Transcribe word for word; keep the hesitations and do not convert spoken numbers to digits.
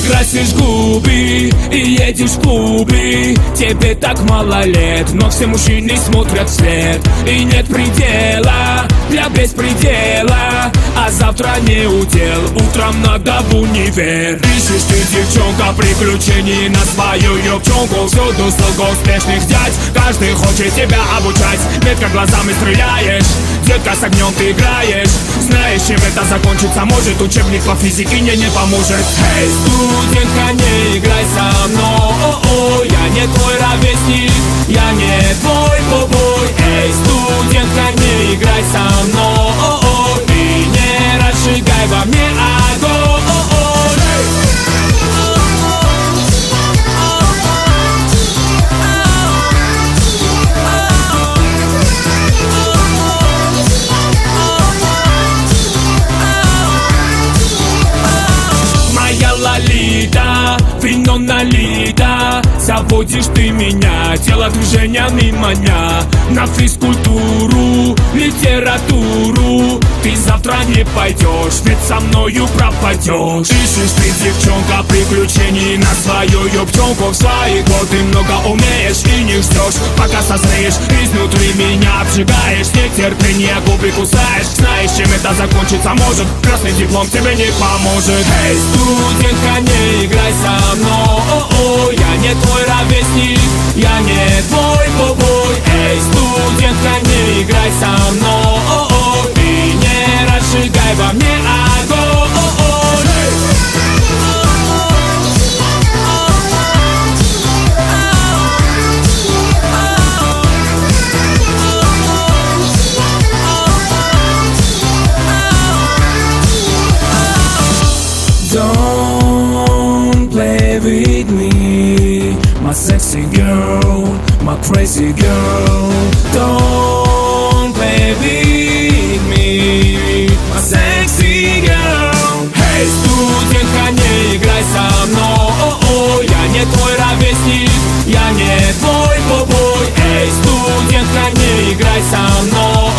красишь губы и едешь в клубы. Тебе так мало лет, но все мужчины смотрят вслед. И нет предела для беспредела, а завтра не удел, утром надо в универ. Ищешь ты, девчонка, приключений на свою юбчонку. Всюду столько успешных дядь, каждый хочет тебя обучать. Метко глазами стреляешь, детка, с огнем ты играешь. Знаешь, чем это закончится, может, учебник по физике мне не поможет. Эй, студентка, не играй со мной, о-о, я не твой ровесник, я не твой бобой. Эй, студентка, не играй со мной, о-о, и не разжигай во мне огонь, о-о. Моя Лолита, вино налито, заводишь ты меня телодвижениями маня. На физкультуру, литературу ты завтра не пойдешь, ведь со мною пропадешь. Ищешь ты, девчонка, приключений на свою юбчонку. В свои годы много умеешь и не ждешь, пока созреешь. Изнутри меня обжигаешь, нетерпение губы кусаешь. Знаешь, чем это закончится, может, красный диплом тебе не поможет. Эй, студентка, не играй со мной, о-о, я не твой ровесник, я не твой бобой. Эй, студентка, не играй со мной, о-о, и не разжигай во мне огонь, о-о. Don't play with me, my sexy girl, my crazy girl. Don't play with me, my sexy girl. Hey, студентка, не играй со мной, о-о, я не твой ровесник, я не твой бобой. Эй, студентка, не играй со мной.